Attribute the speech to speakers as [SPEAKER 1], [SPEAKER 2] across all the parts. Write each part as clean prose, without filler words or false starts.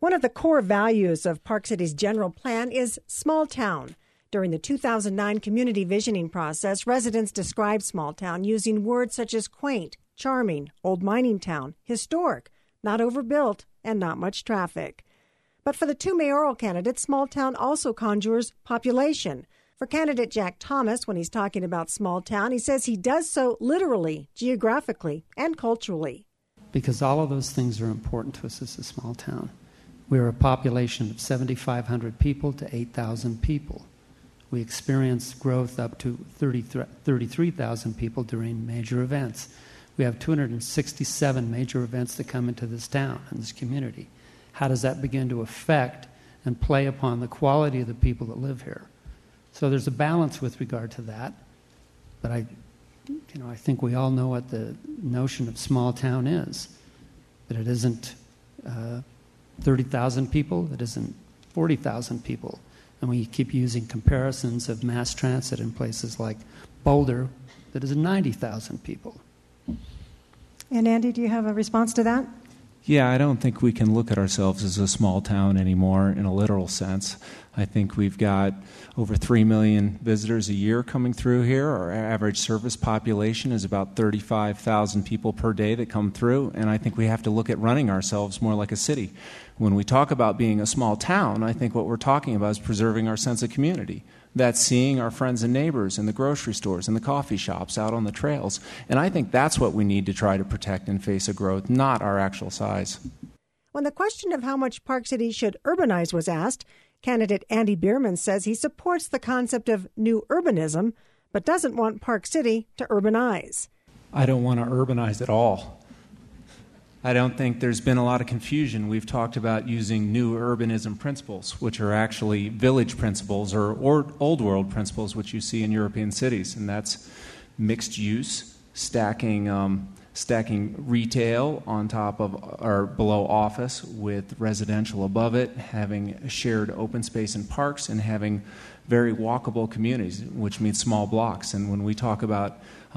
[SPEAKER 1] One of the core values of Park City's general plan is small town. During the 2009 community visioning process, residents described small town using words such as quaint, charming, old mining town, historic, not overbuilt, and not much traffic. But for the two mayoral candidates, small town also conjures population. For candidate Jack Thomas, when he's talking about small town, he says he does so literally, geographically, and culturally.
[SPEAKER 2] Because all of those things are important to us as a small town. We're a population of 7,500 people to 8,000 people. We experience growth up to 33,000 people during major events. We have 267 major events that come into this town and this community. How does that begin to affect and play upon the quality of the people that live here? So there's a balance with regard to that. But I think we all know what the notion of small town is. That it isn't 30,000 people, it isn't 40,000 people. And we keep using comparisons of mass transit in places like Boulder that is 90,000 people.
[SPEAKER 1] And Andy, do you have a response to that?
[SPEAKER 3] Yeah, I don't think we can look at ourselves as a small town anymore in a literal sense. I think we've got over 3 million visitors a year coming through here. Our average service population is about 35,000 people per day that come through, and I think we have to look at running ourselves more like a city. When we talk about being a small town, I think what we're talking about is preserving our sense of community. That's seeing our friends and neighbors in the grocery stores, in the coffee shops, out on the trails. And I think that's what we need to try to protect in face of growth, not our actual size.
[SPEAKER 1] When the question of how much Park City should urbanize was asked, candidate Andy Bierman says he supports the concept of new urbanism, but doesn't want Park City to urbanize.
[SPEAKER 3] I don't want to urbanize at all. I don't think there's been a lot of confusion. We've talked about using new urbanism principles, which are actually village principles or old world principles, which you see in European cities, and that's mixed use, stacking retail on top of or below office with residential above it, having shared open space and parks, and having very walkable communities, which means small blocks. And when we talk about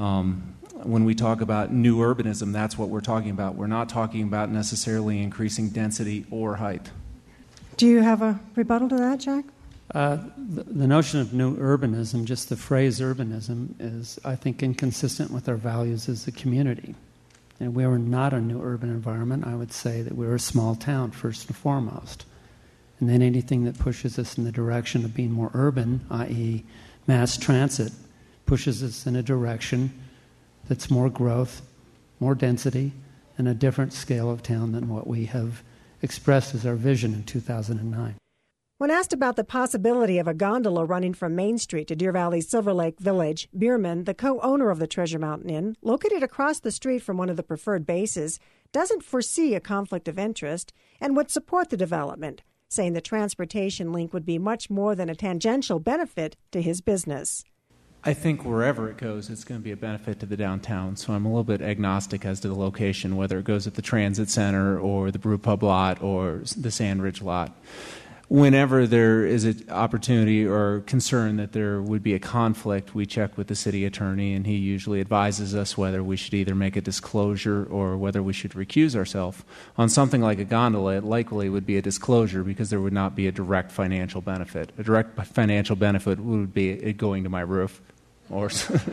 [SPEAKER 3] new urbanism, that's what we're talking about. We're not talking about necessarily increasing density or height.
[SPEAKER 1] Do you have a rebuttal to that, Jack?
[SPEAKER 2] The notion of new urbanism, just the phrase urbanism, is, I think, inconsistent with our values as a community. And we are not a new urban environment. I would say that we're a small town, first and foremost. And then anything that pushes us in the direction of being more urban, i.e. mass transit, pushes us in a direction that's more growth, more density, and a different scale of town than what we have expressed as our vision in 2009.
[SPEAKER 1] When asked about the possibility of a gondola running from Main Street to Deer Valley's Silver Lake Village, Bierman, the co-owner of the Treasure Mountain Inn, located across the street from one of the preferred bases, doesn't foresee a conflict of interest and would support the development, saying the transportation link would be much more than a tangential benefit to his business.
[SPEAKER 3] I think wherever it goes, it's going to be a benefit to the downtown. So I'm a little bit agnostic as to the location, whether it goes at the Transit Center or the Brew Pub lot or the Sandridge lot. Whenever there is an opportunity or concern that there would be a conflict, we check with the city attorney, and he usually advises us whether we should either make a disclosure or whether we should recuse ourselves. On something like a gondola, it likely would be a disclosure because there would not be a direct financial benefit. A direct financial benefit would be it going to my roof. Or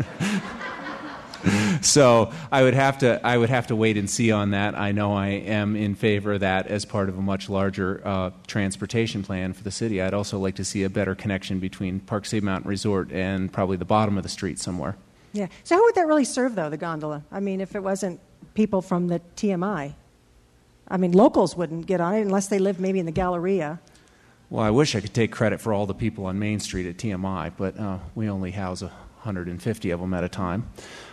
[SPEAKER 3] so I would have to wait and see on that. I know I am in favor of that as part of a much larger transportation plan for the city. I'd also like to see a better connection between Park City Mountain Resort and probably the bottom of the street somewhere.
[SPEAKER 1] Yeah. So who would that really serve, though, the gondola? I mean, if it wasn't people from the TMI. I mean, locals wouldn't get on it unless they lived maybe in the Galleria.
[SPEAKER 3] Well, I wish I could take credit for all the people on Main Street at TMI, but we only house 150 of them at a time.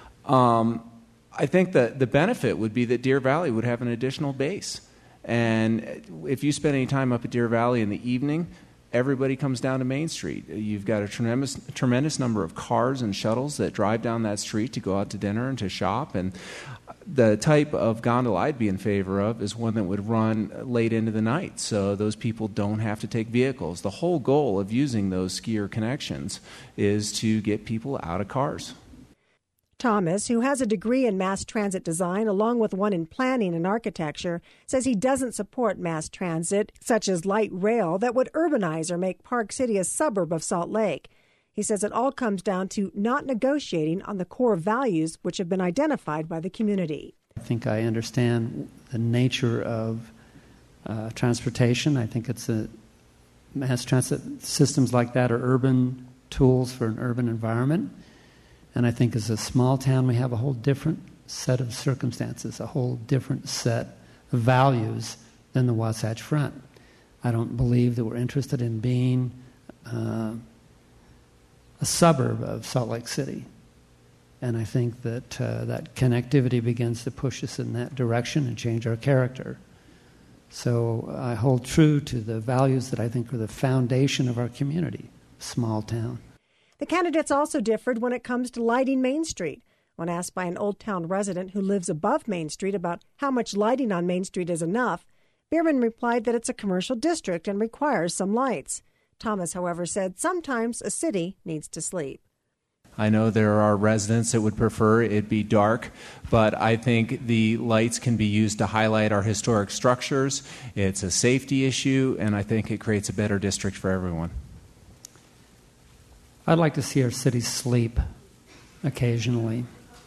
[SPEAKER 3] I think that the benefit would be that Deer Valley would have an additional base. And if you spend any time up at Deer Valley in the evening, everybody comes down to Main Street. You've got a tremendous number of cars and shuttles that drive down that street to go out to dinner and to shop. And the type of gondola I'd be in favor of is one that would run late into the night, so those people don't have to take vehicles. The whole goal of using those skier connections is to get people out of cars.
[SPEAKER 1] Thomas, who has a degree in mass transit design along with one in planning and architecture, says he doesn't support mass transit, such as light rail, that would urbanize or make Park City a suburb of Salt Lake. He says it all comes down to not negotiating on the core values which have been identified by the community.
[SPEAKER 2] I think I understand the nature of transportation. I think it's mass transit systems like that are urban tools for an urban environment. And I think as a small town, we have a whole different set of circumstances, a whole different set of values than the Wasatch Front. I don't believe that we're interested in being a suburb of Salt Lake City. And I think that that connectivity begins to push us in that direction and change our character. So I hold true to the values that I think are the foundation of our community, small town.
[SPEAKER 1] The candidates also differed when it comes to lighting Main Street. When asked by an Old Town resident who lives above Main Street about how much lighting on Main Street is enough, Bierman replied that it's a commercial district and requires some lights. Thomas, however, said sometimes a city needs to sleep.
[SPEAKER 3] I know there are residents that would prefer it be dark, but I think the lights can be used to highlight our historic structures. It's a safety issue, and I think it creates a better district for everyone.
[SPEAKER 2] I'd like to see our city sleep occasionally.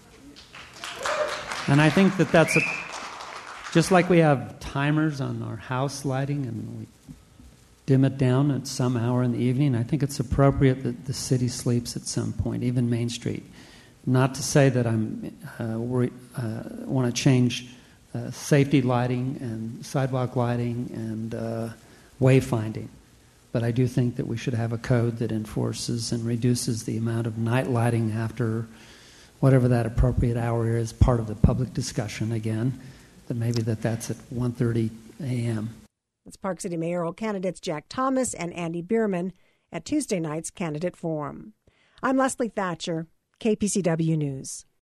[SPEAKER 2] And I think that that's just like we have timers on our house lighting and we dim it down at some hour in the evening, I think it's appropriate that the city sleeps at some point, even Main Street. Not to say that I want to change safety lighting and sidewalk lighting and wayfinding. But I do think that we should have a code that enforces and reduces the amount of night lighting after whatever that appropriate hour is, part of the public discussion again, that maybe that's at 1:30 a.m.
[SPEAKER 1] That's Park City mayoral candidates Jack Thomas and Andy Bierman at Tuesday night's candidate forum. I'm Leslie Thatcher, KPCW News.